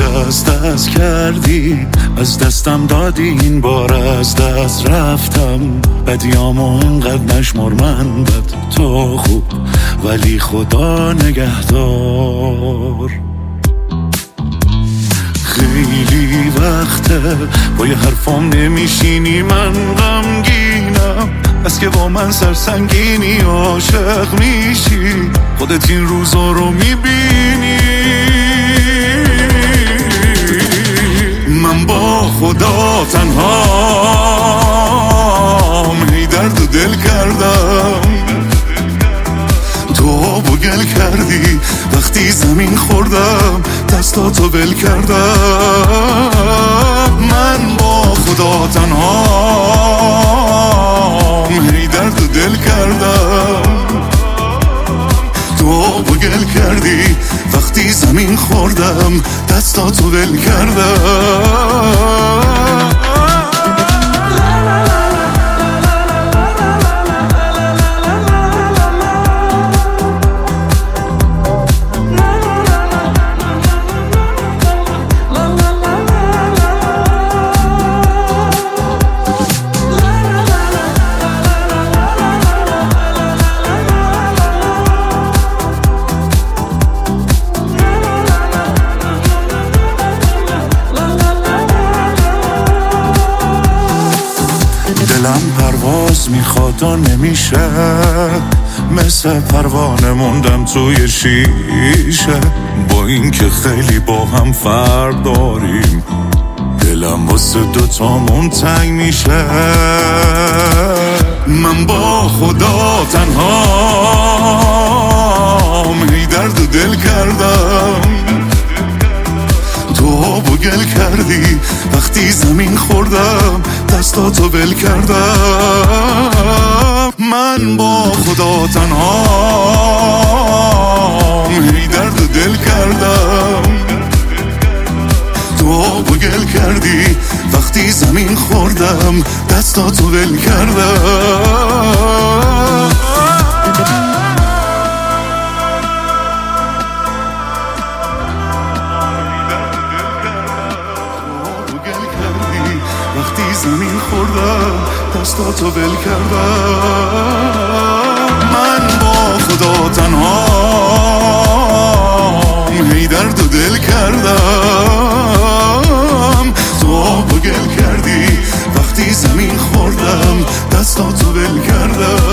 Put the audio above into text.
از دست کردی، از دستم دادی، این بار از دست رفتم. بدیامو انقدر نشمر، من بد تو خوب، ولی خدا نگهدار. خیلی وقته با یه حرفام نمیشینی، من غمگینم از که با من سرسنگینی. عاشق میشی، خودت این روزا رو میبینی. من با خدا تنهام، هی درد و دل کردم. تو گل کردی وقتی زمین خوردم، دستاتو ول کردم. من با خدا تنهام، هی درد و دل کردم. تو گل کردی وقتی زمین خوردم، دستاتو ول کردم. دلم پرواز میخواد و نمیشه، مثل پروانه موندم توی شیشه. با این که خیلی با هم فرق داریم، دلم واسه دوتامون تنگ میشه. من با خدا تنهام، هی درد و دل کردم. تو گل کردی وقتی زمین خوردم، دستاتو ول کردم. من با خدا تنهام، هی درد و دل کردم. تو گل کردی وقتی زمین خوردم، دستاتو ول کردم. وقتی زمین خوردم، دستاتو ول کردم. من با خدا تنهام، هی درد و دل کردم. تو گل کردی وقتی زمین خوردم، دستاتو ول کردم.